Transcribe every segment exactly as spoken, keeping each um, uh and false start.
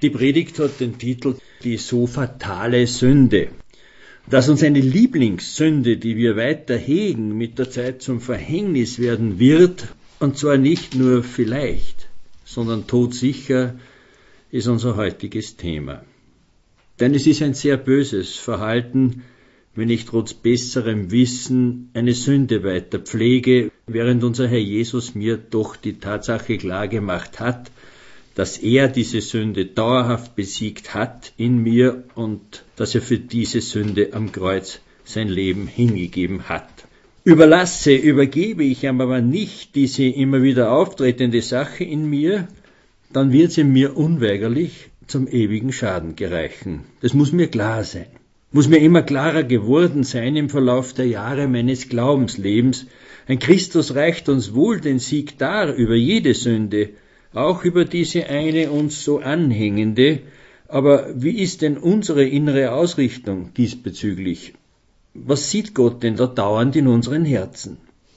Die Predigt hat den Titel Die so fatale Sünde. Dass uns eine Lieblingssünde, die wir weiter hegen, mit der Zeit zum Verhängnis werden wird, und zwar nicht nur vielleicht, sondern todsicher, ist unser heutiges Thema. Denn es ist ein sehr böses Verhalten, wenn ich trotz besserem Wissen eine Sünde weiter pflege, während unser Herr Jesus mir doch die Tatsache klargemacht hat, dass er diese Sünde dauerhaft besiegt hat in mir und dass er für diese Sünde am Kreuz sein Leben hingegeben hat. Überlasse, übergebe ich ihm aber nicht diese immer wieder auftretende Sache in mir, dann wird sie mir unweigerlich zum ewigen Schaden gereichen. Das muss mir klar sein. Muss mir immer klarer geworden sein im Verlauf der Jahre meines Glaubenslebens. Ein Christus reicht uns wohl den Sieg dar über jede Sünde, auch über diese eine uns so anhängende. Aber wie ist denn unsere innere Ausrichtung diesbezüglich? Was sieht Gott denn da dauernd in unseren Herzen?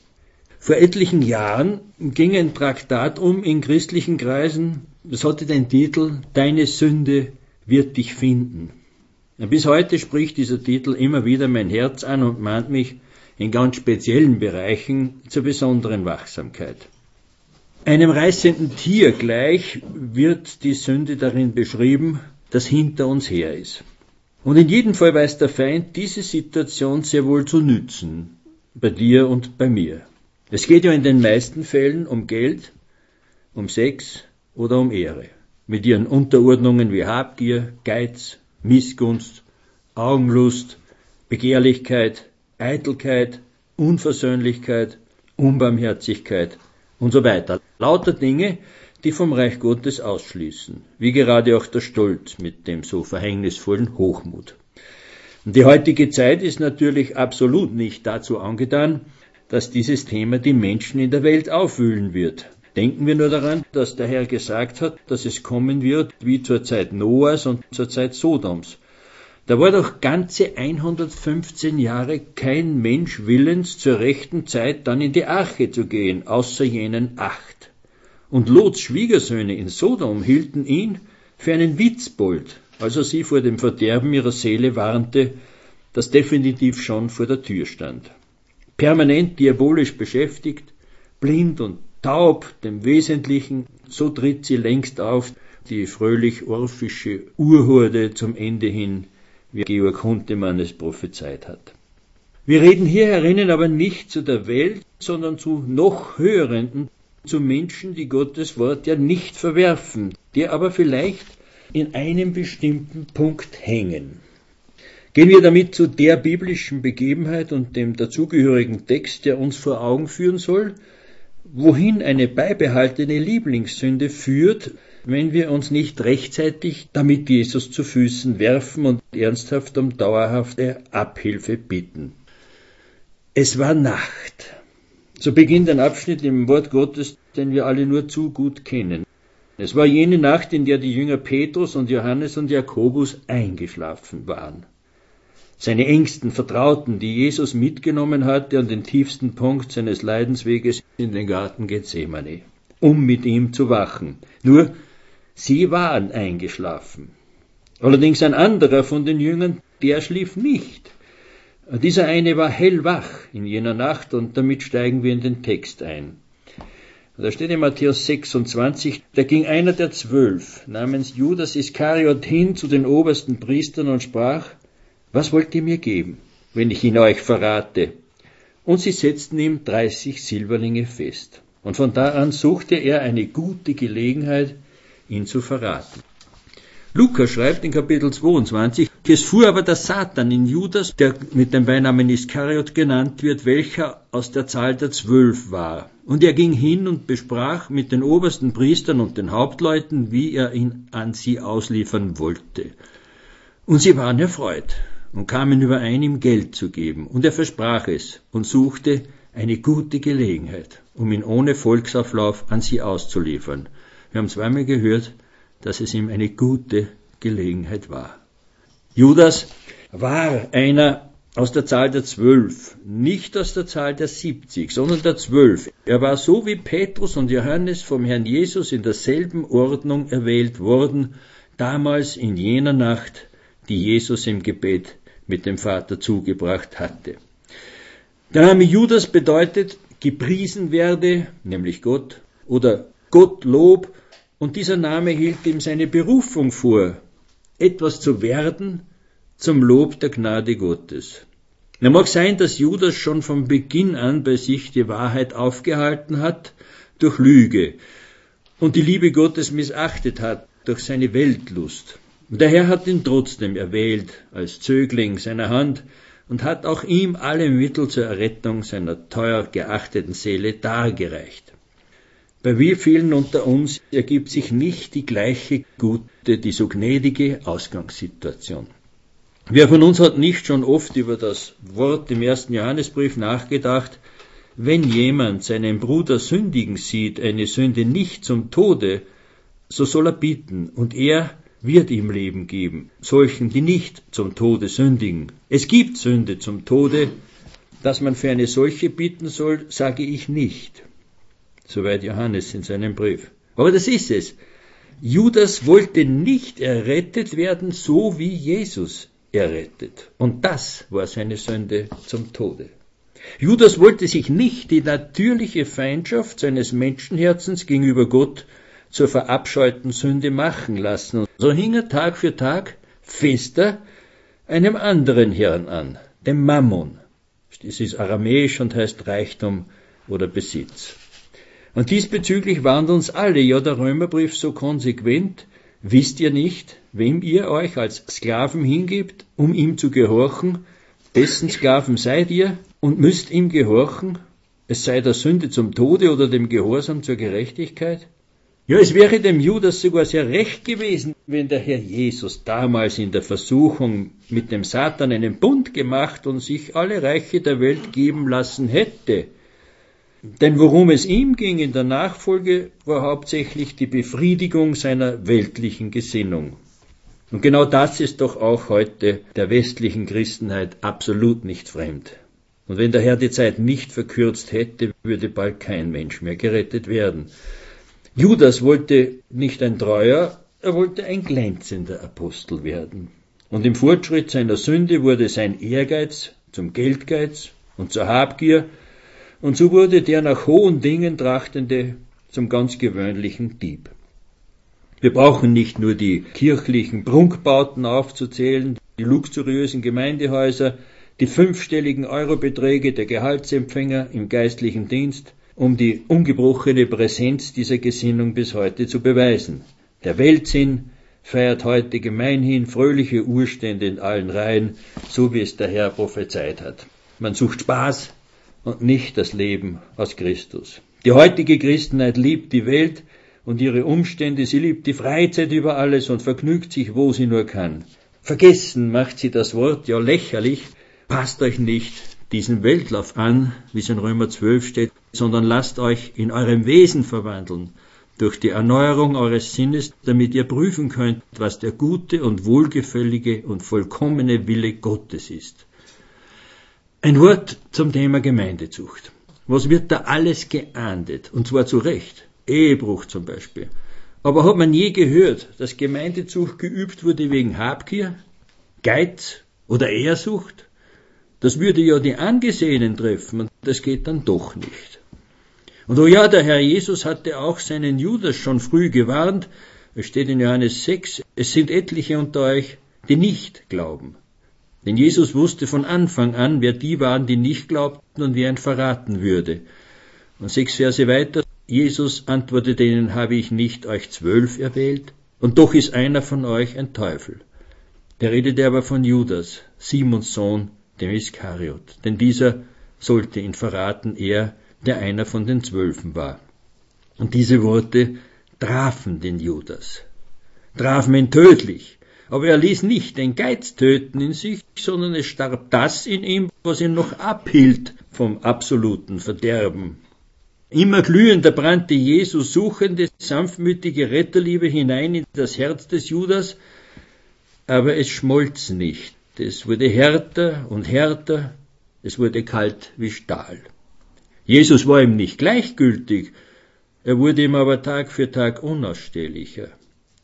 Vor etlichen Jahren ging ein Traktat um in christlichen Kreisen, das hatte den Titel »Deine Sünde wird dich finden«. Bis heute spricht dieser Titel immer wieder mein Herz an und mahnt mich in ganz speziellen Bereichen zur besonderen Wachsamkeit. Einem reißenden Tier gleich wird die Sünde darin beschrieben, das hinter uns her ist. Und in jedem Fall weiß der Feind diese Situation sehr wohl zu nützen, bei dir und bei mir. Es geht ja in den meisten Fällen um Geld, um Sex oder um Ehre, mit ihren Unterordnungen wie Habgier, Geiz, Missgunst, Augenlust, Begehrlichkeit, Eitelkeit, Unversöhnlichkeit, Unbarmherzigkeit und so weiter. Lauter Dinge, die vom Reich Gottes ausschließen, wie gerade auch der Stolz mit dem so verhängnisvollen Hochmut. Und die heutige Zeit ist natürlich absolut nicht dazu angetan, dass dieses Thema die Menschen in der Welt aufwühlen wird. Denken wir nur daran, dass der Herr gesagt hat, dass es kommen wird wie zur Zeit Noahs und zur Zeit Sodoms. Da war doch ganze hundertfünfzehn Jahre kein Mensch willens, zur rechten Zeit dann in die Arche zu gehen, außer jenen acht. Und Lots Schwiegersöhne in Sodom hielten ihn für einen Witzbold, als er sie vor dem Verderben ihrer Seele warnte, das definitiv schon vor der Tür stand. Permanent diabolisch beschäftigt, blind und taub dem Wesentlichen, so tritt sie längst auf, die fröhlich-orphische Urhorde zum Ende hin, wie Georg Huntemann es prophezeit hat. Wir reden hier herinnen aber nicht zu der Welt, sondern zu noch Hörenden, zu Menschen, die Gottes Wort ja nicht verwerfen, die aber vielleicht in einem bestimmten Punkt hängen. Gehen wir damit zu der biblischen Begebenheit und dem dazugehörigen Text, der uns vor Augen führen soll, wohin eine beibehaltene Lieblingssünde führt, wenn wir uns nicht rechtzeitig damit Jesus zu Füßen werfen und ernsthaft um dauerhafte Abhilfe bitten. Es war Nacht. So beginnt ein Abschnitt im Wort Gottes, den wir alle nur zu gut kennen. Es war jene Nacht, in der die Jünger Petrus und Johannes und Jakobus eingeschlafen waren. Seine engsten Vertrauten, die Jesus mitgenommen hatte an den tiefsten Punkt seines Leidensweges in den Garten Gethsemane, um mit ihm zu wachen. Nur, sie waren eingeschlafen. Allerdings ein anderer von den Jüngern, der schlief nicht. Dieser eine war hellwach in jener Nacht und damit steigen wir in den Text ein. Da steht in Matthäus sechsundzwanzig, da ging einer der zwölf, namens Judas Iskariot, hin zu den obersten Priestern und sprach, was wollt ihr mir geben, wenn ich ihn euch verrate? Und sie setzten ihm dreißig Silberlinge fest. Und von da an suchte er eine gute Gelegenheit, ihn zu verraten. Lukas schreibt in Kapitel zweiundzwanzig, es fuhr aber der Satan in Judas, der mit dem Beinamen Iskariot genannt wird, welcher aus der Zahl der Zwölf war. Und er ging hin und besprach mit den obersten Priestern und den Hauptleuten, wie er ihn an sie ausliefern wollte. Und sie waren erfreut und kamen überein, ihm Geld zu geben. Und er versprach es und suchte eine gute Gelegenheit, um ihn ohne Volksauflauf an sie auszuliefern. Wir haben zweimal gehört, dass es ihm eine gute Gelegenheit war. Judas war einer aus der Zahl der Zwölf, nicht aus der Zahl der siebzig, sondern der Zwölf. Er war so wie Petrus und Johannes vom Herrn Jesus in derselben Ordnung erwählt worden, damals in jener Nacht, die Jesus im Gebet mit dem Vater zugebracht hatte. Der Name Judas bedeutet, gepriesen werde, nämlich Gott, oder Gottlob, und dieser Name hielt ihm seine Berufung vor, etwas zu werden zum Lob der Gnade Gottes. Es mag sein, dass Judas schon von Beginn an bei sich die Wahrheit aufgehalten hat durch Lüge und die Liebe Gottes missachtet hat durch seine Weltlust. Und der Herr hat ihn trotzdem erwählt als Zögling seiner Hand und hat auch ihm alle Mittel zur Errettung seiner teuer geachteten Seele dargereicht. Bei wie vielen unter uns ergibt sich nicht die gleiche gute, die so gnädige Ausgangssituation. Wer von uns hat nicht schon oft über das Wort im ersten Johannesbrief nachgedacht, wenn jemand seinen Bruder sündigen sieht, eine Sünde nicht zum Tode, so soll er bitten, und er wird ihm Leben geben, solchen, die nicht zum Tode sündigen. Es gibt Sünde zum Tode, dass man für eine solche bitten soll, sage ich nicht. Soweit Johannes in seinem Brief. Aber das ist es. Judas wollte nicht errettet werden, so wie Jesus errettet. Und das war seine Sünde zum Tode. Judas wollte sich nicht die natürliche Feindschaft seines Menschenherzens gegenüber Gott zur verabscheuten Sünde machen lassen. So hing er Tag für Tag fester einem anderen Herrn an, dem Mammon. Das ist aramäisch und heißt Reichtum oder Besitz. Und diesbezüglich warnt uns alle, ja der Römerbrief so konsequent, wisst ihr nicht, wem ihr euch als Sklaven hingebt, um ihm zu gehorchen, dessen Sklaven seid ihr und müsst ihm gehorchen, es sei der Sünde zum Tode oder dem Gehorsam zur Gerechtigkeit? Ja, es wäre dem Judas sogar sehr recht gewesen, wenn der Herr Jesus damals in der Versuchung mit dem Satan einen Bund gemacht und sich alle Reiche der Welt geben lassen hätte. Denn worum es ihm ging in der Nachfolge, war hauptsächlich die Befriedigung seiner weltlichen Gesinnung. Und genau das ist doch auch heute der westlichen Christenheit absolut nicht fremd. Und wenn der Herr die Zeit nicht verkürzt hätte, würde bald kein Mensch mehr gerettet werden. Judas wollte nicht ein treuer, er wollte ein glänzender Apostel werden. Und im Fortschritt seiner Sünde wurde sein Ehrgeiz zum Geldgeiz und zur Habgier, und so wurde der nach hohen Dingen trachtende zum ganz gewöhnlichen Dieb. Wir brauchen nicht nur die kirchlichen Prunkbauten aufzuzählen, die luxuriösen Gemeindehäuser, die fünfstelligen Eurobeträge der Gehaltsempfänger im geistlichen Dienst, um die ungebrochene Präsenz dieser Gesinnung bis heute zu beweisen. Der Weltsinn feiert heute gemeinhin fröhliche Urstände in allen Reihen, so wie es der Herr prophezeit hat. Man sucht Spaß und nicht das Leben aus Christus. Die heutige Christenheit liebt die Welt und ihre Umstände, sie liebt die Freizeit über alles und vergnügt sich, wo sie nur kann. Vergessen macht sie das Wort, ja lächerlich, passt euch nicht diesen Weltlauf an, wie es in Römer zwölf steht, sondern lasst euch in eurem Wesen verwandeln, durch die Erneuerung eures Sinnes, damit ihr prüfen könnt, was der gute und wohlgefällige und vollkommene Wille Gottes ist. Ein Wort zum Thema Gemeindezucht. Was wird da alles geahndet? Und zwar zu Recht. Ehebruch zum Beispiel. Aber hat man je gehört, dass Gemeindezucht geübt wurde wegen Habgier, Geiz oder Ehrsucht? Das würde ja die Angesehenen treffen und das geht dann doch nicht. Und oh ja, der Herr Jesus hatte auch seinen Judas schon früh gewarnt. Es steht in Johannes sechs, es sind etliche unter euch, die nicht glauben. Denn Jesus wusste von Anfang an, wer die waren, die nicht glaubten und wer ihn verraten würde. Und sechs Verse weiter, Jesus antwortete ihnen, habe ich nicht euch zwölf erwählt? Und doch ist einer von euch ein Teufel. Der redete aber von Judas, Simons Sohn, dem Iskariot. Denn dieser sollte ihn verraten, er, der einer von den Zwölfen war. Und diese Worte trafen den Judas, trafen ihn tödlich. Aber er ließ nicht den Geiz töten in sich, sondern es starb das in ihm, was ihn noch abhielt vom absoluten Verderben. Immer glühender brannte Jesus suchende, sanftmütige Retterliebe hinein in das Herz des Judas, aber es schmolz nicht. Es wurde härter und härter, es wurde kalt wie Stahl. Jesus war ihm nicht gleichgültig, er wurde ihm aber Tag für Tag unausstehlicher.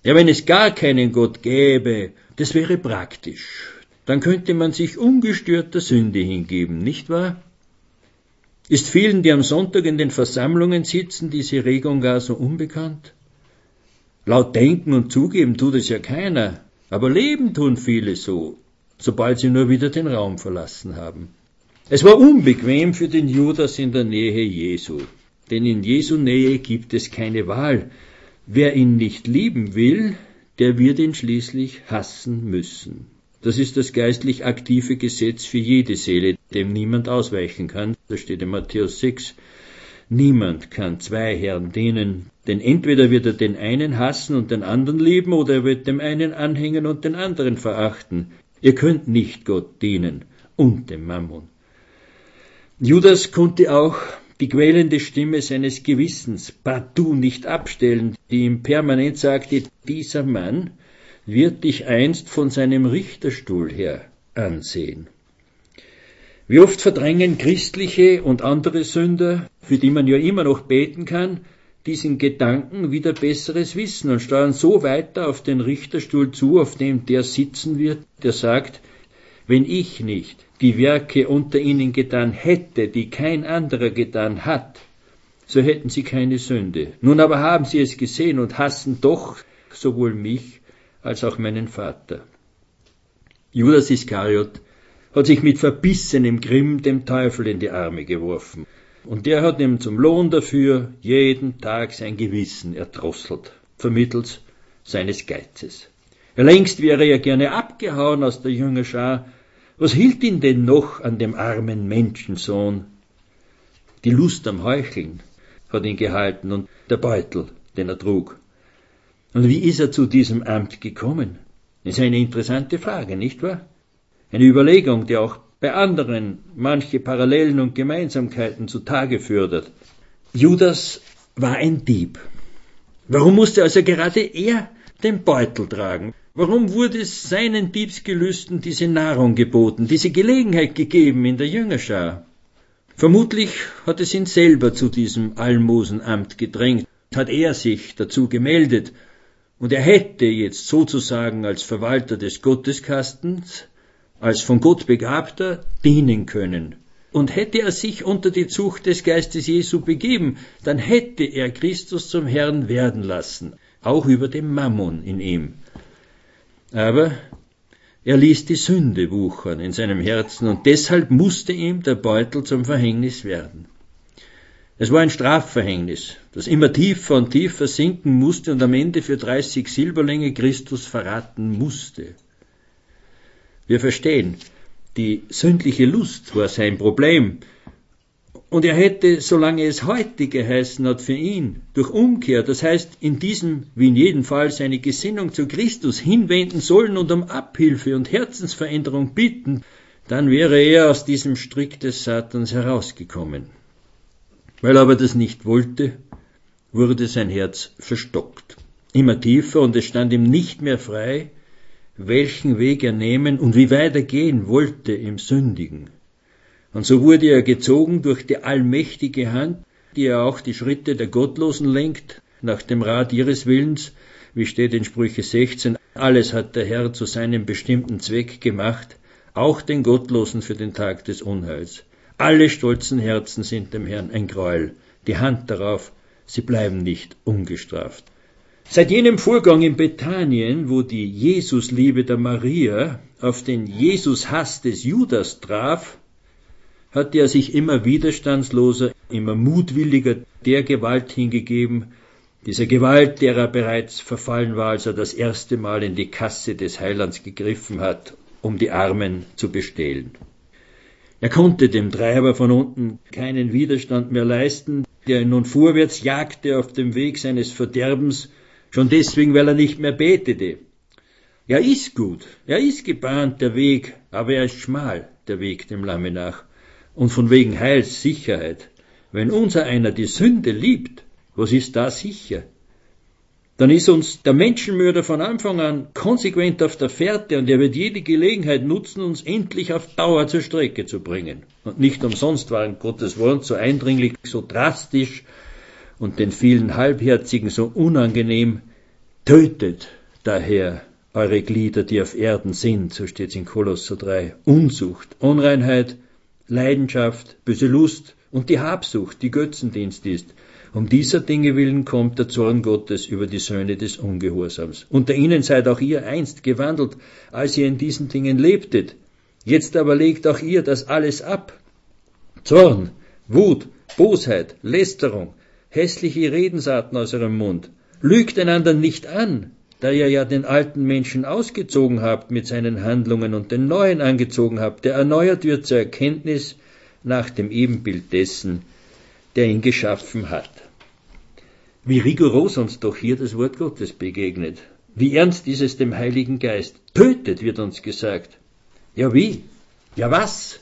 Ja, wenn es gar keinen Gott gäbe, das wäre praktisch. Dann könnte man sich ungestört der Sünde hingeben, nicht wahr? Ist vielen, die am Sonntag in den Versammlungen sitzen, diese Regung gar so unbekannt? Laut denken und zugeben tut es ja keiner, aber leben tun viele so, sobald sie nur wieder den Raum verlassen haben. Es war unbequem für den Judas in der Nähe Jesu, denn in Jesu Nähe gibt es keine Wahl. Wer ihn nicht lieben will, der wird ihn schließlich hassen müssen. Das ist das geistlich aktive Gesetz für jede Seele, dem niemand ausweichen kann. Das steht in Matthäus sechs. Niemand kann zwei Herren dienen, denn entweder wird er den einen hassen und den anderen lieben, oder er wird dem einen anhängen und den anderen verachten. Ihr könnt nicht Gott dienen und dem Mammon. Judas konnte auch die quälende Stimme seines Gewissens partout nicht abstellen, die ihm permanent sagte, dieser Mann wird dich einst von seinem Richterstuhl her ansehen. Wie oft verdrängen christliche und andere Sünder, für die man ja immer noch beten kann, diesen Gedanken wieder besseres Wissen und steuern so weiter auf den Richterstuhl zu, auf dem der sitzen wird, der sagt, wenn ich nicht die Werke unter ihnen getan hätte, die kein anderer getan hat, so hätten sie keine Sünde. Nun aber haben sie es gesehen und hassen doch sowohl mich als auch meinen Vater. Judas Iskariot hat sich mit verbissenem Grimm dem Teufel in die Arme geworfen. Und der hat ihm zum Lohn dafür jeden Tag sein Gewissen erdrosselt, vermittels seines Geizes. Ja, längst wäre er gerne abgehauen aus der Jüngerschar. Was hielt ihn denn noch an dem armen Menschensohn? Die Lust am Heucheln hat ihn gehalten und der Beutel, den er trug. Und wie ist er zu diesem Amt gekommen? Das ist eine interessante Frage, nicht wahr? Eine Überlegung, die auch bei anderen manche Parallelen und Gemeinsamkeiten zutage fördert. Judas war ein Dieb. Warum musste also gerade er den Beutel tragen? Warum wurde seinen Diebsgelüsten diese Nahrung geboten, diese Gelegenheit gegeben in der Jüngerschar? Vermutlich hat es ihn selber zu diesem Almosenamt gedrängt, hat er sich dazu gemeldet, und er hätte jetzt sozusagen als Verwalter des Gotteskastens, als von Gott Begabter, dienen können. Und hätte er sich unter die Zucht des Geistes Jesu begeben, dann hätte er Christus zum Herrn werden lassen, auch über dem Mammon in ihm. Aber er ließ die Sünde wuchern in seinem Herzen, und deshalb musste ihm der Beutel zum Verhängnis werden. Es war ein Strafverhängnis, das immer tiefer und tiefer sinken musste und am Ende für dreißig Silberlinge Christus verraten musste. Wir verstehen, die sündliche Lust war sein Problem. Und er hätte, solange es heute geheißen hat für ihn, durch Umkehr, das heißt in diesem wie in jedem Fall seine Gesinnung zu Christus hinwenden sollen und um Abhilfe und Herzensveränderung bitten, dann wäre er aus diesem Strick des Satans herausgekommen. Weil er aber das nicht wollte, wurde sein Herz verstockt, immer tiefer, und es stand ihm nicht mehr frei, welchen Weg er nehmen und wie weit er gehen wollte im Sündigen. Und so wurde er gezogen durch die allmächtige Hand, die er auch die Schritte der Gottlosen lenkt, nach dem Rat ihres Willens, wie steht in Sprüche sechzehn, alles hat der Herr zu seinem bestimmten Zweck gemacht, auch den Gottlosen für den Tag des Unheils. Alle stolzen Herzen sind dem Herrn ein Gräuel, die Hand darauf, sie bleiben nicht ungestraft. Seit jenem Vorgang in Bethanien, wo die Jesusliebe der Maria auf den Jesushass des Judas traf, hat er sich immer widerstandsloser, immer mutwilliger der Gewalt hingegeben, dieser Gewalt, der er bereits verfallen war, als er das erste Mal in die Kasse des Heilands gegriffen hat, um die Armen zu bestehlen. Er konnte dem Treiber von unten keinen Widerstand mehr leisten, der ihn nun vorwärts jagte auf dem Weg seines Verderbens, schon deswegen, weil er nicht mehr betete. Er ist gut, er ist gebahnt, der Weg, aber er ist schmal, der Weg dem Lamme nach. Und von wegen Heilssicherheit. Wenn unser einer die Sünde liebt, was ist da sicher? Dann ist uns der Menschenmörder von Anfang an konsequent auf der Fährte, und er wird jede Gelegenheit nutzen, uns endlich auf Dauer zur Strecke zu bringen. Und nicht umsonst waren Gottes Wort so eindringlich, so drastisch und den vielen Halbherzigen so unangenehm. Tötet daher eure Glieder, die auf Erden sind, so steht es in Kolosser drei, Unzucht, Unreinheit, Leidenschaft, böse Lust und die Habsucht, die Götzendienst ist. Um dieser Dinge willen kommt der Zorn Gottes über die Söhne des Ungehorsams. Unter ihnen seid auch ihr einst gewandelt, als ihr in diesen Dingen lebtet. Jetzt aber legt auch ihr das alles ab. Zorn, Wut, Bosheit, Lästerung, hässliche Redensarten aus eurem Mund. Lügt einander nicht an, da ihr ja den alten Menschen ausgezogen habt mit seinen Handlungen und den neuen angezogen habt, der erneuert wird zur Erkenntnis nach dem Ebenbild dessen, der ihn geschaffen hat. Wie rigoros uns doch hier das Wort Gottes begegnet. Wie ernst ist es dem Heiligen Geist. Tötet, wird uns gesagt. Ja wie? Ja was?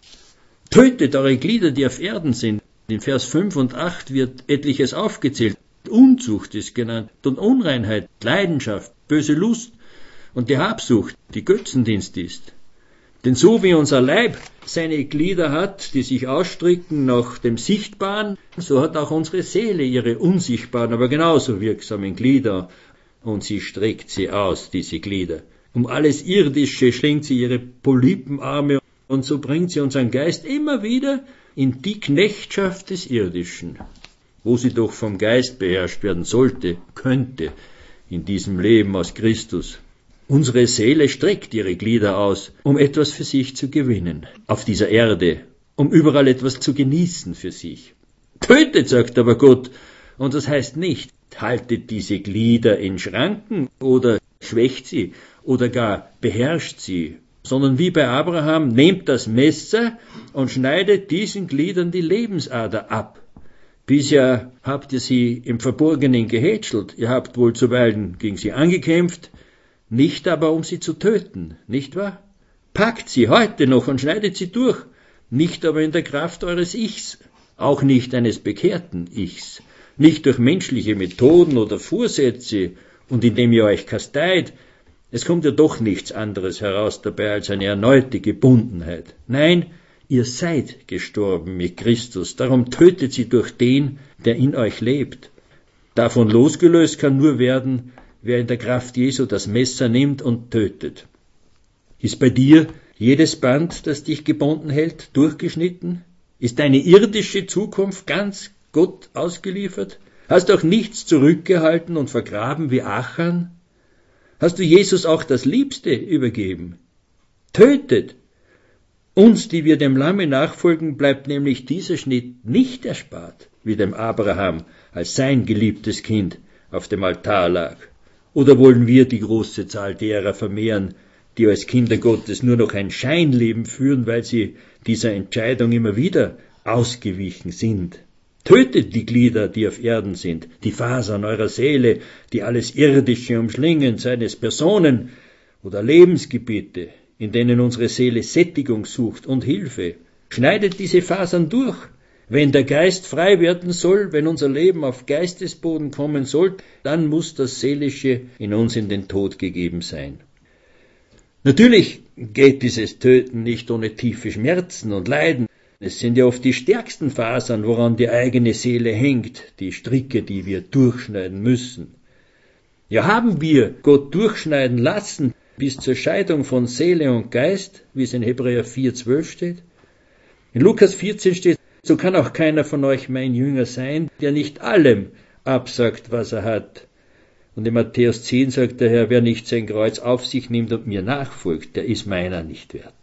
Tötet eure Glieder, die auf Erden sind. In Vers fünf und acht wird etliches aufgezählt. Unzucht ist genannt und Unreinheit, Leidenschaft, böse Lust und die Habsucht, die Götzendienst ist. Denn so wie unser Leib seine Glieder hat, die sich ausstrecken nach dem Sichtbaren, so hat auch unsere Seele ihre unsichtbaren, aber genauso wirksamen Glieder, und sie streckt sie aus, diese Glieder. Um alles Irdische schlingt sie ihre Polypenarme, und so bringt sie unseren Geist immer wieder in die Knechtschaft des Irdischen, wo sie doch vom Geist beherrscht werden sollte, könnte, in diesem Leben aus Christus. Unsere Seele streckt ihre Glieder aus, um etwas für sich zu gewinnen, auf dieser Erde, um überall etwas zu genießen für sich. Tötet, sagt aber Gott, und das heißt nicht, haltet diese Glieder in Schranken oder schwächt sie oder gar beherrscht sie, sondern wie bei Abraham, nehmt das Messer und schneidet diesen Gliedern die Lebensader ab. Bisher habt ihr sie im Verborgenen gehätschelt, ihr habt wohl zuweilen gegen sie angekämpft, nicht aber um sie zu töten, nicht wahr? Packt sie heute noch und schneidet sie durch, nicht aber in der Kraft eures Ichs, auch nicht eines bekehrten Ichs, nicht durch menschliche Methoden oder Vorsätze und indem ihr euch kasteit. Es kommt ja doch nichts anderes heraus dabei als eine erneute Gebundenheit. Nein, ihr seid gestorben mit Christus, darum tötet sie durch den, der in euch lebt. Davon losgelöst kann nur werden, wer in der Kraft Jesu das Messer nimmt und tötet. Ist bei dir jedes Band, das dich gebunden hält, durchgeschnitten? Ist deine irdische Zukunft ganz Gott ausgeliefert? Hast du auch nichts zurückgehalten und vergraben wie Achan? Hast du Jesus auch das Liebste übergeben? Tötet! Uns, die wir dem Lamme nachfolgen, bleibt nämlich dieser Schnitt nicht erspart, wie dem Abraham als sein geliebtes Kind auf dem Altar lag. Oder wollen wir die große Zahl derer vermehren, die als Kinder Gottes nur noch ein Scheinleben führen, weil sie dieser Entscheidung immer wieder ausgewichen sind? Tötet die Glieder, die auf Erden sind, die Fasern eurer Seele, die alles Irdische umschlingen, seien es Personen oder Lebensgebiete, in denen unsere Seele Sättigung sucht und Hilfe. Schneidet diese Fasern durch. Wenn der Geist frei werden soll, wenn unser Leben auf Geistesboden kommen soll, dann muss das Seelische in uns in den Tod gegeben sein. Natürlich geht dieses Töten nicht ohne tiefe Schmerzen und Leiden. Es sind ja oft die stärksten Fasern, woran die eigene Seele hängt, die Stricke, die wir durchschneiden müssen. Ja, haben wir Gott durchschneiden lassen, bis zur Scheidung von Seele und Geist, wie es in Hebräer vier zwölf steht? In Lukas vierzehn steht, so kann auch keiner von euch mein Jünger sein, der nicht allem absagt, was er hat. Und in Matthäus zehn sagt der Herr, wer nicht sein Kreuz auf sich nimmt und mir nachfolgt, der ist meiner nicht wert.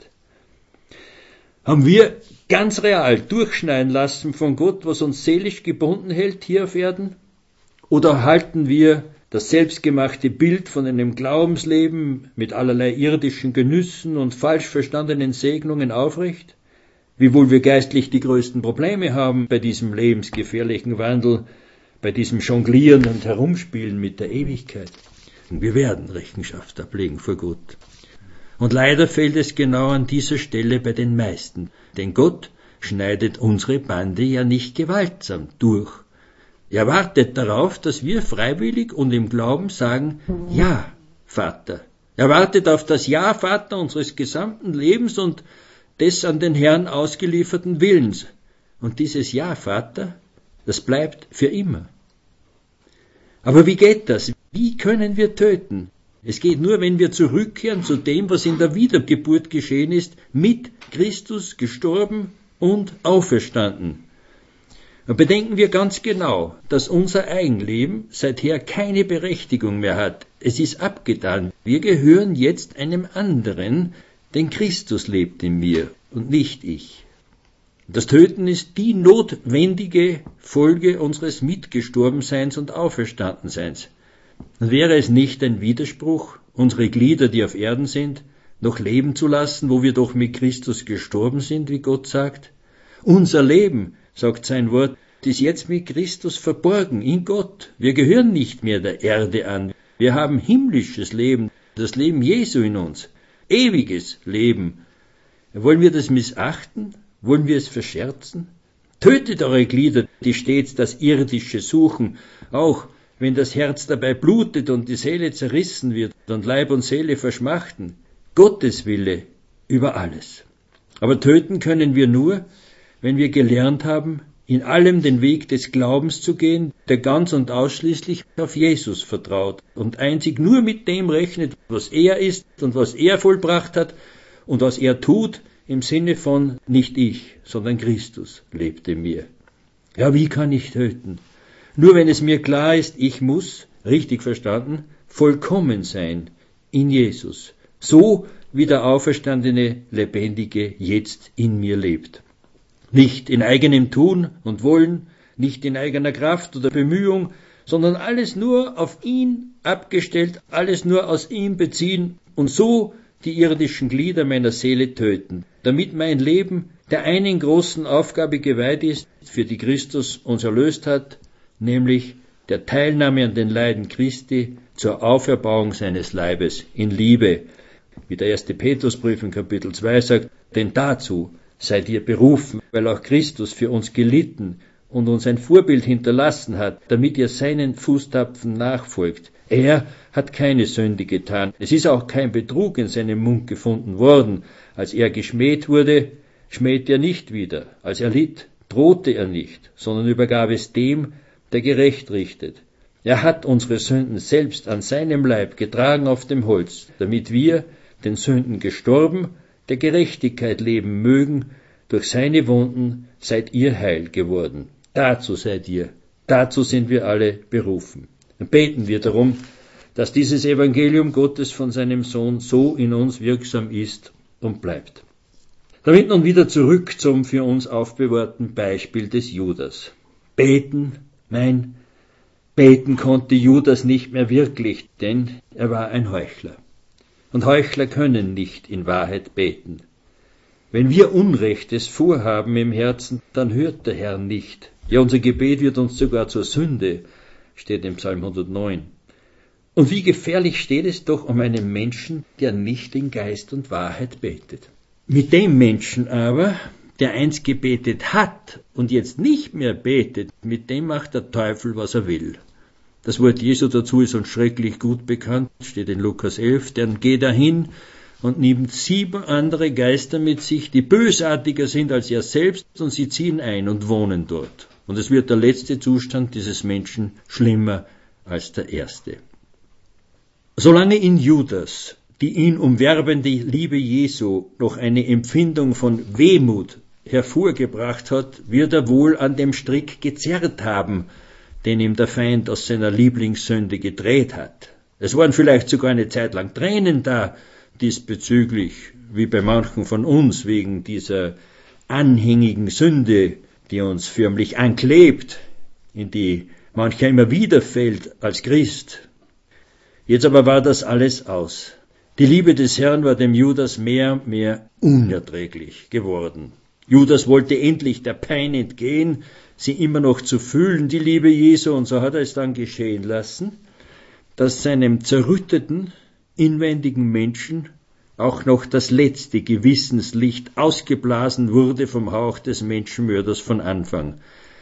Haben wir ganz real durchschneiden lassen von Gott, was uns seelisch gebunden hält hier auf Erden? Oder halten wir das selbstgemachte Bild von einem Glaubensleben mit allerlei irdischen Genüssen und falsch verstandenen Segnungen aufrecht? Wiewohl wir geistlich die größten Probleme haben bei diesem lebensgefährlichen Wandel, bei diesem Jonglieren und Herumspielen mit der Ewigkeit. Und wir werden Rechenschaft ablegen vor Gott. Und leider fehlt es genau an dieser Stelle bei den meisten, denn Gott schneidet unsere Bande ja nicht gewaltsam durch. Er wartet darauf, dass wir freiwillig und im Glauben sagen, ja, Vater. Er wartet auf das Ja, Vater unseres gesamten Lebens und des an den Herrn ausgelieferten Willens. Und dieses Ja, Vater, das bleibt für immer. Aber wie geht das? Wie können wir töten? Es geht nur, wenn wir zurückkehren zu dem, was in der Wiedergeburt geschehen ist, mit Christus gestorben und auferstanden. Und bedenken wir ganz genau, dass unser Eigenleben seither keine Berechtigung mehr hat. Es ist abgetan. Wir gehören jetzt einem anderen, denn Christus lebt in mir und nicht ich. Das Töten ist die notwendige Folge unseres Mitgestorbenseins und Auferstandenseins. Und wäre es nicht ein Widerspruch, unsere Glieder, die auf Erden sind, noch leben zu lassen, wo wir doch mit Christus gestorben sind, wie Gott sagt? Unser Leben, sagt sein Wort, ist jetzt mit Christus verborgen in Gott. Wir gehören nicht mehr der Erde an. Wir haben himmlisches Leben, das Leben Jesu in uns, ewiges Leben. Wollen wir das missachten? Wollen wir es verscherzen? Tötet eure Glieder, die stets das Irdische suchen, auch wenn das Herz dabei blutet und die Seele zerrissen wird und Leib und Seele verschmachten. Gottes Wille über alles. Aber töten können wir nur, wenn wir gelernt haben, in allem den Weg des Glaubens zu gehen, der ganz und ausschließlich auf Jesus vertraut und einzig nur mit dem rechnet, was er ist und was er vollbracht hat und was er tut, im Sinne von nicht ich, sondern Christus lebt in mir. Ja, wie kann ich töten? Nur wenn es mir klar ist, ich muss, richtig verstanden, vollkommen sein in Jesus, so wie der auferstandene Lebendige jetzt in mir lebt. Nicht in eigenem Tun und Wollen, nicht in eigener Kraft oder Bemühung, sondern alles nur auf ihn abgestellt, alles nur aus ihm beziehen und so die irdischen Glieder meiner Seele töten, damit mein Leben der einen großen Aufgabe geweiht ist, für die Christus uns erlöst hat, nämlich der Teilnahme an den Leiden Christi zur Auferbauung seines Leibes in Liebe. Wie der erste Petrusbrief in Kapitel zwei sagt, denn dazu seid ihr berufen, weil auch Christus für uns gelitten und uns ein Vorbild hinterlassen hat, damit ihr seinen Fußtapfen nachfolgt. Er hat keine Sünde getan. Es ist auch kein Betrug in seinem Mund gefunden worden. Als er geschmäht wurde, schmähte er nicht wieder. Als er litt, drohte er nicht, sondern übergab es dem, der gerecht richtet. Er hat unsere Sünden selbst an seinem Leib getragen auf dem Holz, damit wir, den Sünden gestorben, der Gerechtigkeit leben mögen. Durch seine Wunden seid ihr heil geworden. Dazu seid ihr, dazu sind wir alle berufen. Und beten wir darum, dass dieses Evangelium Gottes von seinem Sohn so in uns wirksam ist und bleibt. Damit nun wieder zurück zum für uns aufbewahrten Beispiel des Judas. Beten, nein, beten konnte Judas nicht mehr wirklich, denn er war ein Heuchler. Und Heuchler können nicht in Wahrheit beten. Wenn wir Unrechtes vorhaben im Herzen, dann hört der Herr nicht. Ja, unser Gebet wird uns sogar zur Sünde, steht im Psalm hundertneun. Und wie gefährlich steht es doch um einen Menschen, der nicht in Geist und Wahrheit betet. Mit dem Menschen aber, der einst gebetet hat und jetzt nicht mehr betet, mit dem macht der Teufel, was er will. Das Wort Jesu dazu ist uns schrecklich gut bekannt, steht in Lukas elf, dann geht er hin und nimmt sieben andere Geister mit sich, die bösartiger sind als er selbst, und sie ziehen ein und wohnen dort. Und es wird der letzte Zustand dieses Menschen schlimmer als der erste. Solange in Judas die ihn umwerbende Liebe Jesu noch eine Empfindung von Wehmut hervorgebracht hat, wird er wohl an dem Strick gezerrt haben, den ihm der Feind aus seiner Lieblingssünde gedreht hat. Es waren vielleicht sogar eine Zeit lang Tränen da diesbezüglich, wie bei manchen von uns wegen dieser anhängigen Sünde, die uns förmlich anklebt, in die mancher immer wieder fällt als Christ. Jetzt aber war das alles aus. Die Liebe des Herrn war dem Judas mehr und mehr unerträglich geworden. Judas wollte endlich der Pein entgehen, sie immer noch zu fühlen, die Liebe Jesu, und so hat er es dann geschehen lassen, dass seinem zerrütteten, inwendigen Menschen auch noch das letzte Gewissenslicht ausgeblasen wurde vom Hauch des Menschenmörders von Anfang.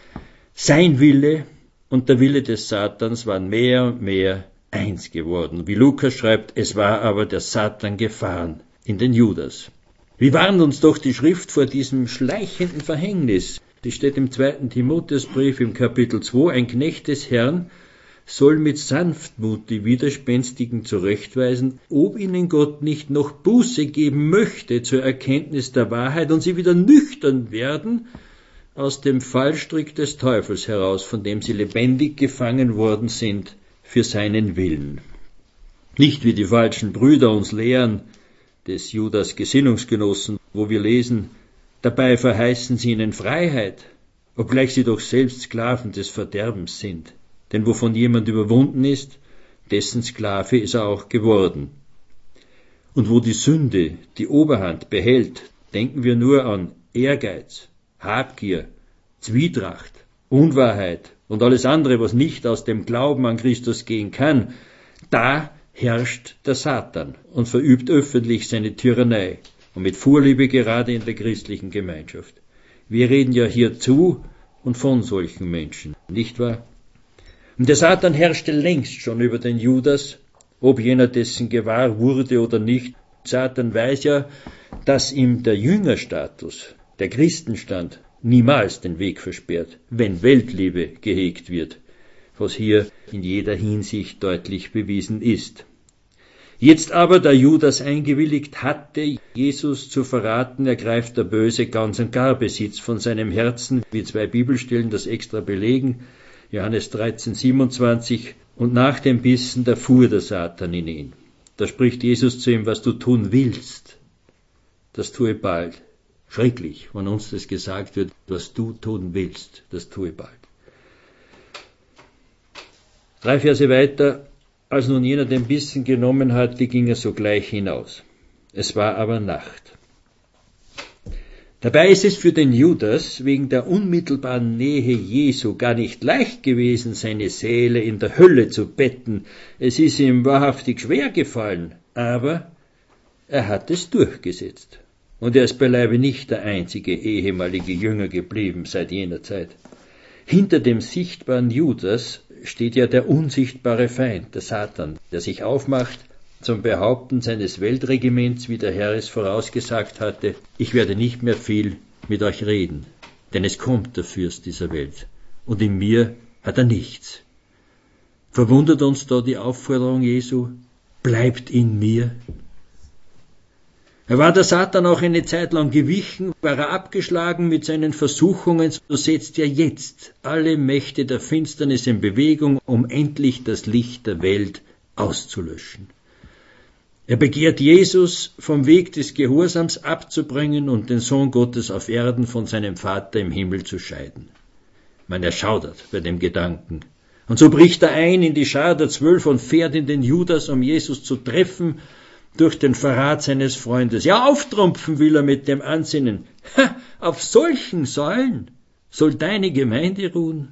Sein Wille und der Wille des Satans waren mehr und mehr eins geworden. Wie Lukas schreibt, es war aber der Satan gefahren in den Judas. Wie warnt uns doch die Schrift vor diesem schleichenden Verhängnis? Die steht im zweiten Timotheusbrief im Kapitel zwei, ein Knecht des Herrn soll mit Sanftmut die Widerspenstigen zurechtweisen, ob ihnen Gott nicht noch Buße geben möchte zur Erkenntnis der Wahrheit und sie wieder nüchtern werden aus dem Fallstrick des Teufels heraus, von dem sie lebendig gefangen worden sind für seinen Willen. Nicht wie die falschen Brüder uns lehren, des Judas Gesinnungsgenossen, wo wir lesen, dabei verheißen sie ihnen Freiheit, obgleich sie doch selbst Sklaven des Verderbens sind. Denn wovon jemand überwunden ist, dessen Sklave ist er auch geworden. Und wo die Sünde die Oberhand behält, denken wir nur an Ehrgeiz, Habgier, Zwietracht, Unwahrheit und alles andere, was nicht aus dem Glauben an Christus gehen kann, da herrscht der Satan und verübt öffentlich seine Tyrannei und mit Vorliebe gerade in der christlichen Gemeinschaft. Wir reden ja hier zu und von solchen Menschen, nicht wahr? Und der Satan herrschte längst schon über den Judas, ob jener dessen gewahr wurde oder nicht. Satan weiß ja, dass ihm der Jüngerstatus, der Christenstand, niemals den Weg versperrt, wenn Weltliebe gehegt wird, was hier in jeder Hinsicht deutlich bewiesen ist. Jetzt aber, da Judas eingewilligt hatte, Jesus zu verraten, ergreift der Böse ganz und gar Besitz von seinem Herzen, wie zwei Bibelstellen das extra belegen, Johannes dreizehn, siebenundzwanzig, und nach dem Bissen, da fuhr der Satan in ihn. Da spricht Jesus zu ihm, was du tun willst, das tue bald. Schrecklich, wenn uns das gesagt wird, was du tun willst, das tue bald. Drei Verse weiter, als nun jener den Bissen genommen hatte, ging er sogleich hinaus. Es war aber Nacht. Dabei ist es für den Judas wegen der unmittelbaren Nähe Jesu gar nicht leicht gewesen, seine Seele in der Hölle zu betten. Es ist ihm wahrhaftig schwer gefallen, aber er hat es durchgesetzt. Und er ist beileibe nicht der einzige ehemalige Jünger geblieben seit jener Zeit. Hinter dem sichtbaren Judas steht ja der unsichtbare Feind, der Satan, der sich aufmacht zum Behaupten seines Weltregiments, wie der Herr es vorausgesagt hatte, ich werde nicht mehr viel mit euch reden, denn es kommt der Fürst dieser Welt, und in mir hat er nichts. Verwundert uns da die Aufforderung Jesu, bleibt in mir? Er war der Satan auch eine Zeit lang gewichen, war er abgeschlagen mit seinen Versuchungen, so setzt er jetzt alle Mächte der Finsternis in Bewegung, um endlich das Licht der Welt auszulöschen. Er begehrt Jesus vom Weg des Gehorsams abzubringen und den Sohn Gottes auf Erden von seinem Vater im Himmel zu scheiden. Man erschaudert bei dem Gedanken. Und so bricht er ein in die Schar der Zwölf und fährt in den Judas, um Jesus zu treffen, durch den Verrat seines Freundes. Ja, auftrumpfen will er mit dem Ansinnen. Ha, auf solchen Säulen soll deine Gemeinde ruhen.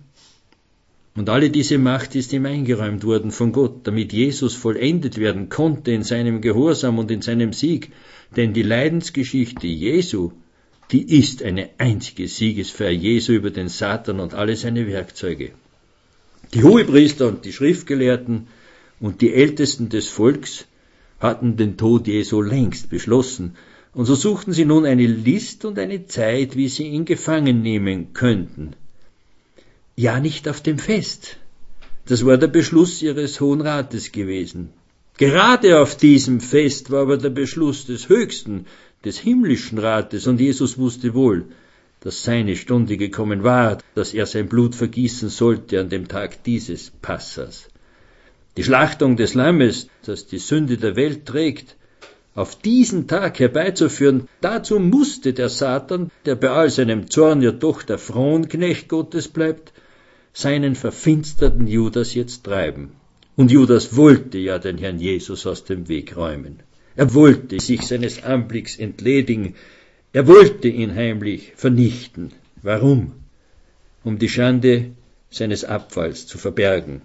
Und alle diese Macht ist ihm eingeräumt worden von Gott, damit Jesus vollendet werden konnte in seinem Gehorsam und in seinem Sieg. Denn die Leidensgeschichte Jesu, die ist eine einzige Siegesfeier Jesu über den Satan und alle seine Werkzeuge. Die Hohepriester und die Schriftgelehrten und die Ältesten des Volks hatten den Tod Jesu längst beschlossen, und so suchten sie nun eine List und eine Zeit, wie sie ihn gefangen nehmen könnten. Ja, nicht auf dem Fest. Das war der Beschluss ihres Hohen Rates gewesen. Gerade auf diesem Fest war aber der Beschluss des Höchsten, des himmlischen Rates, und Jesus wusste wohl, dass seine Stunde gekommen war, dass er sein Blut vergießen sollte an dem Tag dieses Passas. Die Schlachtung des Lammes, das die Sünde der Welt trägt, auf diesen Tag herbeizuführen, dazu musste der Satan, der bei all seinem Zorn ja doch der Fronknecht Gottes bleibt, seinen verfinsterten Judas jetzt treiben. Und Judas wollte ja den Herrn Jesus aus dem Weg räumen. Er wollte sich seines Anblicks entledigen. Er wollte ihn heimlich vernichten. Warum? Um die Schande seines Abfalls zu verbergen.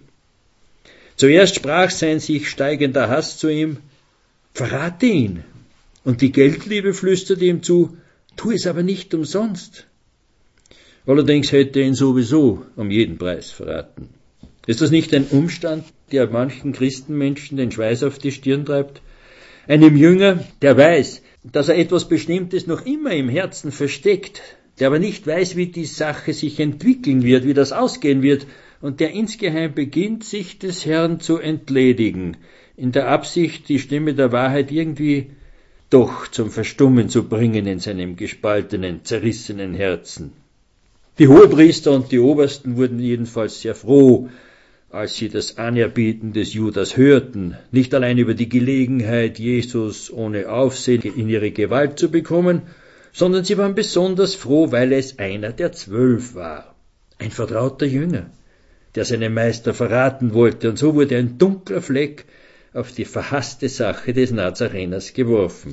Zuerst sprach sein sich steigender Hass zu ihm, verrate ihn. Und die Geldliebe flüsterte ihm zu, tu es aber nicht umsonst. Allerdings hätte er ihn sowieso um jeden Preis verraten. Ist das nicht ein Umstand, der manchen Christenmenschen den Schweiß auf die Stirn treibt? Einem Jünger, der weiß, dass er etwas Bestimmtes noch immer im Herzen versteckt, der aber nicht weiß, wie die Sache sich entwickeln wird, wie das ausgehen wird, und der insgeheim beginnt, sich des Herrn zu entledigen, in der Absicht, die Stimme der Wahrheit irgendwie doch zum Verstummen zu bringen in seinem gespaltenen, zerrissenen Herzen. Die Hohepriester und die Obersten wurden jedenfalls sehr froh, als sie das Anerbieten des Judas hörten, nicht allein über die Gelegenheit, Jesus ohne Aufsehen in ihre Gewalt zu bekommen, sondern sie waren besonders froh, weil es einer der Zwölf war, ein vertrauter Jünger, der seinen Meister verraten wollte, und so wurde ein dunkler Fleck auf die verhasste Sache des Nazareners geworfen.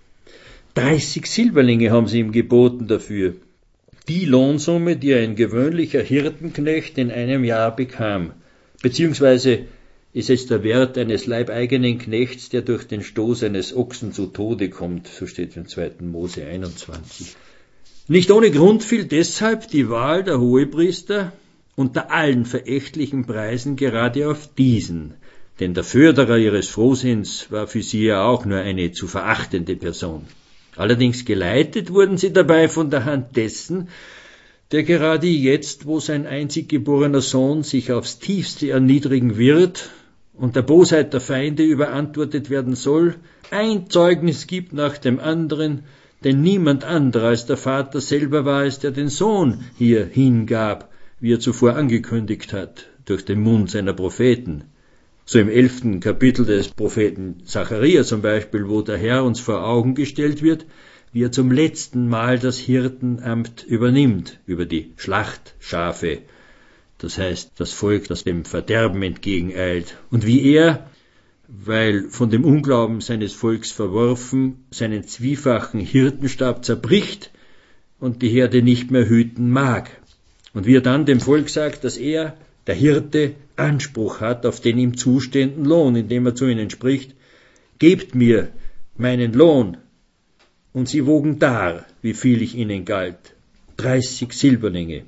Dreißig Silberlinge haben sie ihm geboten dafür, die Lohnsumme, die ein gewöhnlicher Hirtenknecht in einem Jahr bekam, beziehungsweise ist es der Wert eines leibeigenen Knechts, der durch den Stoß eines Ochsen zu Tode kommt, so steht im zweiten Mose einundzwanzig. Nicht ohne Grund fiel deshalb die Wahl der Hohepriester unter allen verächtlichen Preisen gerade auf diesen, denn der Förderer ihres Frohsinns war für sie ja auch nur eine zu verachtende Person. Allerdings geleitet wurden sie dabei von der Hand dessen, der gerade jetzt, wo sein einzig geborener Sohn sich aufs tiefste erniedrigen wird und der Bosheit der Feinde überantwortet werden soll, ein Zeugnis gibt nach dem anderen, denn niemand anderer als der Vater selber war es, der den Sohn hier hingab, wie er zuvor angekündigt hat, durch den Mund seiner Propheten. So im elften Kapitel des Propheten Zachariah zum Beispiel, wo der Herr uns vor Augen gestellt wird, wie er zum letzten Mal das Hirtenamt übernimmt über die Schlachtschafe, das heißt das Volk, das dem Verderben entgegeneilt, und wie er, weil von dem Unglauben seines Volks verworfen, seinen zwiefachen Hirtenstab zerbricht und die Herde nicht mehr hüten mag, und wie er dann dem Volk sagt, dass er, der Hirte, Anspruch hat auf den ihm zustehenden Lohn, indem er zu ihnen spricht: Gebt mir meinen Lohn. Und sie wogen dar, wie viel ich ihnen galt, dreißig Silberlinge.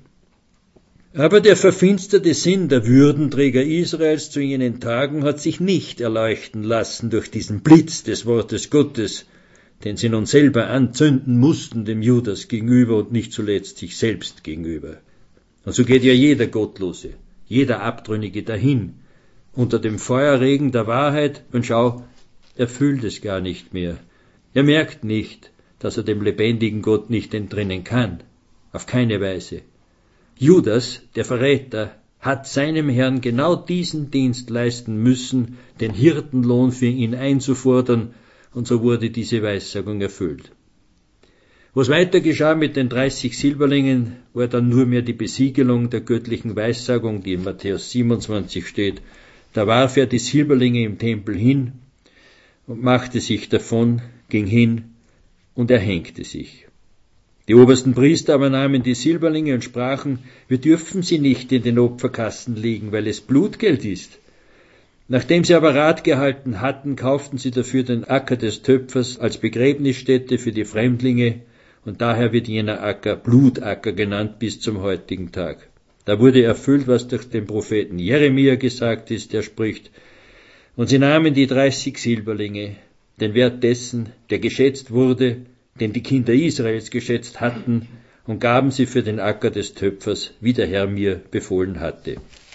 Aber der verfinsterte Sinn der Würdenträger Israels zu jenen Tagen hat sich nicht erleuchten lassen durch diesen Blitz des Wortes Gottes, den sie nun selber anzünden mussten dem Judas gegenüber und nicht zuletzt sich selbst gegenüber. Und so geht ja jeder Gottlose, jeder Abtrünnige dahin, unter dem Feuerregen der Wahrheit, und schau, er fühlt es gar nicht mehr. Er merkt nicht, dass er dem lebendigen Gott nicht entrinnen kann. Auf keine Weise. Judas, der Verräter, hat seinem Herrn genau diesen Dienst leisten müssen, den Hirtenlohn für ihn einzufordern, und so wurde diese Weissagung erfüllt. Was weiter geschah mit den dreißig Silberlingen, war dann nur mehr die Besiegelung der göttlichen Weissagung, die in Matthäus siebenundzwanzig steht. Da warf er die Silberlinge im Tempel hin und machte sich davon, ging hin und erhängte sich. Die obersten Priester aber nahmen die Silberlinge und sprachen: Wir dürfen sie nicht in den Opferkasten legen, weil es Blutgeld ist. Nachdem sie aber Rat gehalten hatten, kauften sie dafür den Acker des Töpfers als Begräbnisstätte für die Fremdlinge, und daher wird jener Acker Blutacker genannt bis zum heutigen Tag. Da wurde erfüllt, was durch den Propheten Jeremia gesagt ist, der spricht: Und sie nahmen die dreißig Silberlinge, den Wert dessen, der geschätzt wurde, den die Kinder Israels geschätzt hatten, und gaben sie für den Acker des Töpfers, wie der Herr mir befohlen hatte.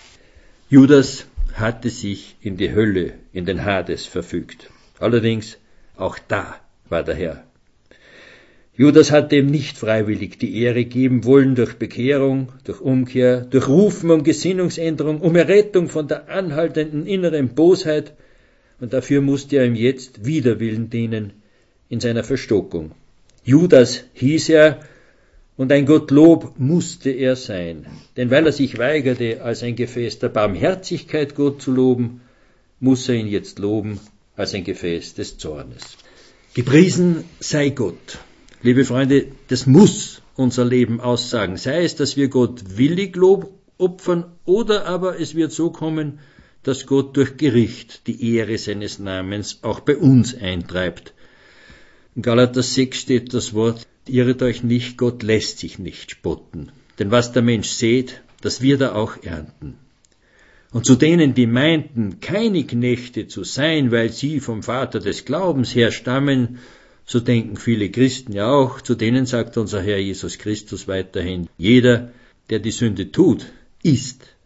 Judas hatte sich in die Hölle, in den Hades verfügt. Allerdings, auch da war der Herr. Judas hatte ihm nicht freiwillig die Ehre geben wollen durch Bekehrung, durch Umkehr, durch Rufen um Gesinnungsänderung, um Errettung von der anhaltenden inneren Bosheit, und dafür musste er ihm jetzt wider Willen dienen, in seiner Verstockung. Judas hieß er, und ein Gottlob musste er sein, denn weil er sich weigerte, als ein Gefäß der Barmherzigkeit Gott zu loben, muss er ihn jetzt loben als ein Gefäß des Zornes. Gepriesen sei Gott. Liebe Freunde, das muss unser Leben aussagen, sei es, dass wir Gott willig Lob opfern, oder aber es wird so kommen, dass Gott durch Gericht die Ehre seines Namens auch bei uns eintreibt. In Galater sechs steht das Wort: Irret euch nicht, Gott lässt sich nicht spotten. Denn was der Mensch sät, das wird er auch ernten. Und zu denen, die meinten, keine Knechte zu sein, weil sie vom Vater des Glaubens her stammen, so denken viele Christen ja auch, zu denen sagt unser Herr Jesus Christus weiterhin: Jeder, der die Sünde tut, ist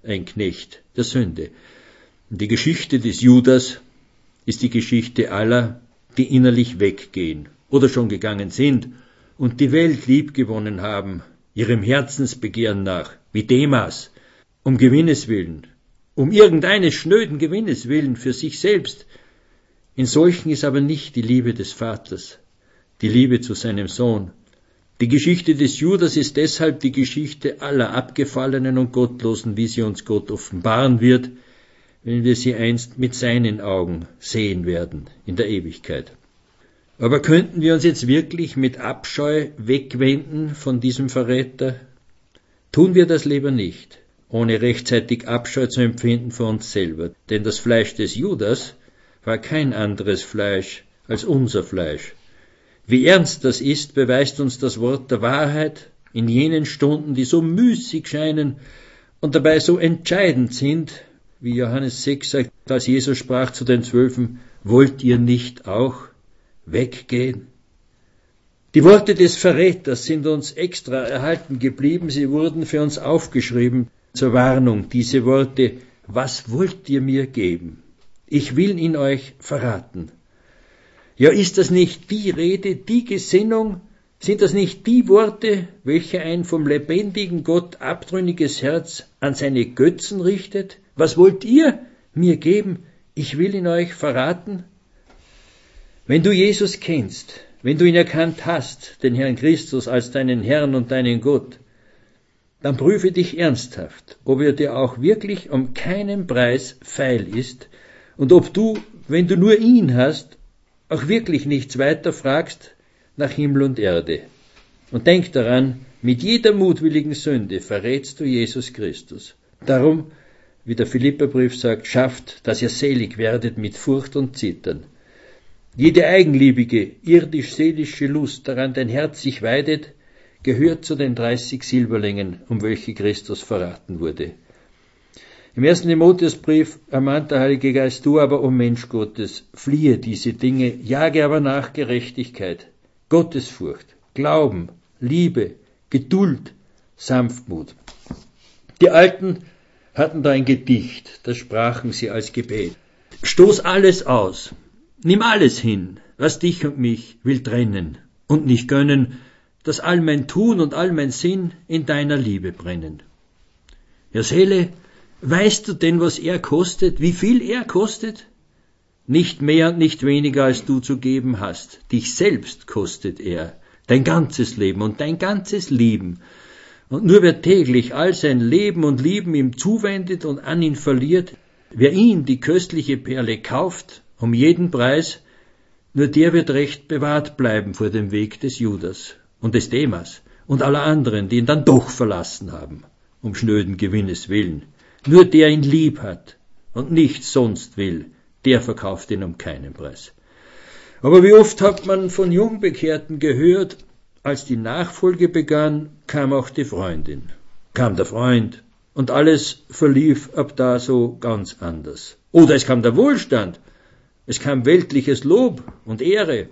ein Knecht der Sünde. Und die Geschichte des Judas ist die Geschichte aller, die innerlich weggehen oder schon gegangen sind und die Welt liebgewonnen haben, ihrem Herzensbegehren nach, wie Demas, um Gewinnes willen, um irgendeines schnöden Gewinnes willen für sich selbst. In solchen ist aber nicht die Liebe des Vaters, die Liebe zu seinem Sohn. Die Geschichte des Judas ist deshalb die Geschichte aller Abgefallenen und Gottlosen, wie sie uns Gott offenbaren wird, wenn wir sie einst mit seinen Augen sehen werden in der Ewigkeit. Aber könnten wir uns jetzt wirklich mit Abscheu wegwenden von diesem Verräter? Tun wir das lieber nicht, ohne rechtzeitig Abscheu zu empfinden vor uns selber, denn das Fleisch des Judas war kein anderes Fleisch als unser Fleisch. Wie ernst das ist, beweist uns das Wort der Wahrheit in jenen Stunden, die so müßig scheinen und dabei so entscheidend sind, wie Johannes sechs sagt, als Jesus sprach zu den Zwölfen, wollt ihr nicht auch weggehen? Die Worte des Verräters sind uns extra erhalten geblieben, sie wurden für uns aufgeschrieben zur Warnung, diese Worte, was wollt ihr mir geben? Ich will ihn euch verraten. Ja, ist das nicht die Rede, die Gesinnung? Sind das nicht die Worte, welche ein vom lebendigen Gott abtrünniges Herz an seine Götzen richtet? Was wollt ihr mir geben? Ich will ihn euch verraten. Wenn du Jesus kennst, wenn du ihn erkannt hast, den Herrn Christus als deinen Herrn und deinen Gott, dann prüfe dich ernsthaft, ob er dir auch wirklich um keinen Preis feil ist und ob du, wenn du nur ihn hast, auch wirklich nichts weiter fragst nach Himmel und Erde. Und denk daran, mit jeder mutwilligen Sünde verrätst du Jesus Christus. Darum, wie der Philipperbrief sagt, schafft, dass ihr selig werdet mit Furcht und Zittern. Jede eigenliebige, irdisch-seelische Lust, daran dein Herz sich weidet, gehört zu den dreißig Silberlingen, um welche Christus verraten wurde. Im ersten Timotheusbrief ermahnt der Heilige Geist, du aber, o Mensch Gottes, fliehe diese Dinge, jage aber nach Gerechtigkeit, Gottesfurcht, Glauben, Liebe, Geduld, Sanftmut. Die Alten hatten da ein Gedicht, das sprachen sie als Gebet. Stoß alles aus, nimm alles hin, was dich und mich will trennen und nicht gönnen, dass all mein Tun und all mein Sinn in deiner Liebe brennen. Ja, Seele, weißt du denn, was er kostet, wie viel er kostet? Nicht mehr und nicht weniger, als du zu geben hast. Dich selbst kostet er, dein ganzes Leben und dein ganzes Lieben. Und nur wer täglich all sein Leben und Lieben ihm zuwendet und an ihn verliert, wer ihn, die köstliche Perle, kauft, um jeden Preis, nur der wird recht bewahrt bleiben vor dem Weg des Judas und des Demas und aller anderen, die ihn dann doch verlassen haben, um schnöden Gewinnes willen. Nur der ihn lieb hat und nichts sonst will, der verkauft ihn um keinen Preis. Aber wie oft hat man von Jungbekehrten gehört, als die Nachfolge begann, kam auch die Freundin, kam der Freund und alles verlief ab da so ganz anders. Oder es kam der Wohlstand, es kam weltliches Lob und Ehre.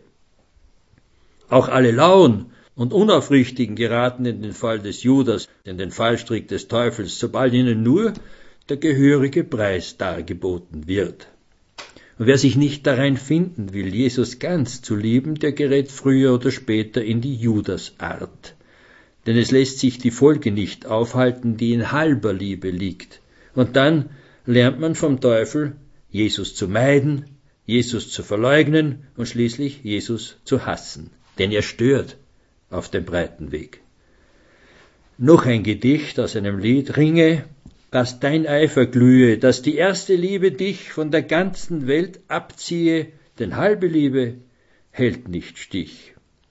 Auch alle Lauen und Unaufrichtigen geraten in den Fall des Judas, in den Fallstrick des Teufels, sobald ihnen nur der gehörige Preis dargeboten wird. Und wer sich nicht darein finden will, Jesus ganz zu lieben, der gerät früher oder später in die Judasart. Denn es lässt sich die Folge nicht aufhalten, die in halber Liebe liegt. Und dann lernt man vom Teufel, Jesus zu meiden, Jesus zu verleugnen und schließlich Jesus zu hassen. Denn er stört auf dem breiten Weg. Noch ein Gedicht aus einem Lied, Ringe, dass dein Eifer glühe, dass die erste Liebe dich von der ganzen Welt abziehe, denn halbe Liebe hält nicht Stich.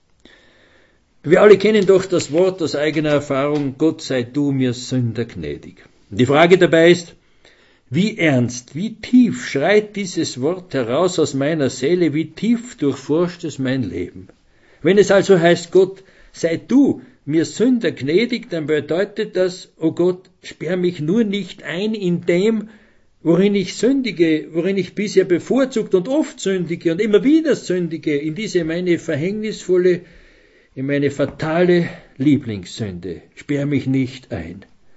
Wir alle kennen doch das Wort aus eigener Erfahrung, Gott sei du mir Sünder gnädig. Und die Frage dabei ist, wie ernst, wie tief schreit dieses Wort heraus aus meiner Seele, wie tief durchforscht es mein Leben. Wenn es also heißt, Gott sei du mir Sünder gnädig, dann bedeutet das, o Gott, sperr mich nur nicht ein in dem, worin ich sündige, worin ich bisher bevorzugt und oft sündige und immer wieder sündige, in diese meine verhängnisvolle, in meine fatale Lieblingssünde. Sperr mich nicht ein.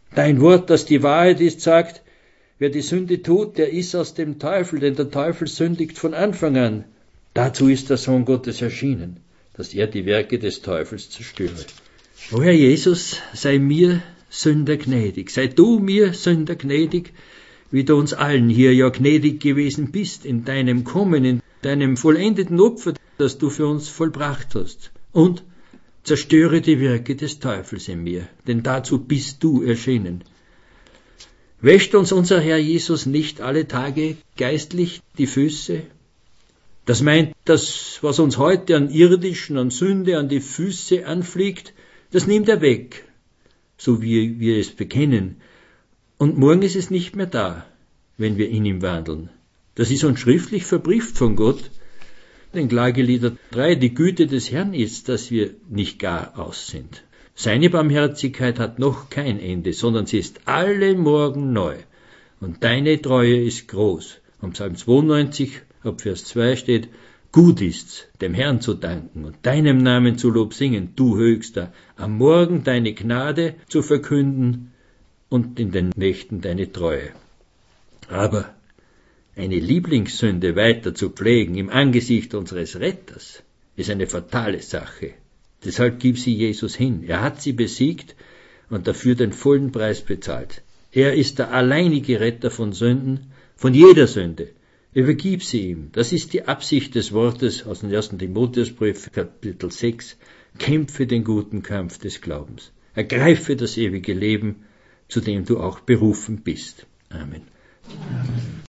Dein Wort, das die Wahrheit ist, sagt, wer die Sünde tut, der ist aus dem Teufel, denn der Teufel sündigt von Anfang an. Dazu ist der Sohn Gottes erschienen, dass er die Werke des Teufels zerstöre. O Herr Jesus, sei mir Sünder gnädig, sei du mir Sünder gnädig, wie du uns allen hier ja gnädig gewesen bist in deinem Kommen, in deinem vollendeten Opfer, das du für uns vollbracht hast. Und zerstöre die Werke des Teufels in mir, denn dazu bist du erschienen. Wäscht uns unser Herr Jesus nicht alle Tage geistlich die Füße? Das meint, das, was uns heute an irdischen, an Sünde, an die Füße anfliegt, das nimmt er weg, so wie wir es bekennen. Und morgen ist es nicht mehr da, wenn wir in ihm wandeln. Das ist uns schriftlich verbrieft von Gott. In Klagelieder drei, die Güte des Herrn ist, dass wir nicht gar aus sind. Seine Barmherzigkeit hat noch kein Ende, sondern sie ist alle Morgen neu. Und deine Treue ist groß. Und Psalm zweiundneunzig, ab Vers zwei steht, gut ist's, dem Herrn zu danken und deinem Namen zu Lob singen, du Höchster, am Morgen deine Gnade zu verkünden und in den Nächten deine Treue. Aber eine Lieblingssünde weiter zu pflegen im Angesicht unseres Retters ist eine fatale Sache. Deshalb gib sie Jesus hin. Er hat sie besiegt und dafür den vollen Preis bezahlt. Er ist der alleinige Retter von Sünden, von jeder Sünde. Übergib sie ihm. Das ist die Absicht des Wortes aus dem ersten Timotheusbrief, Kapitel sechs. Kämpfe den guten Kampf des Glaubens. Ergreife das ewige Leben, zu dem du auch berufen bist. Amen. Amen.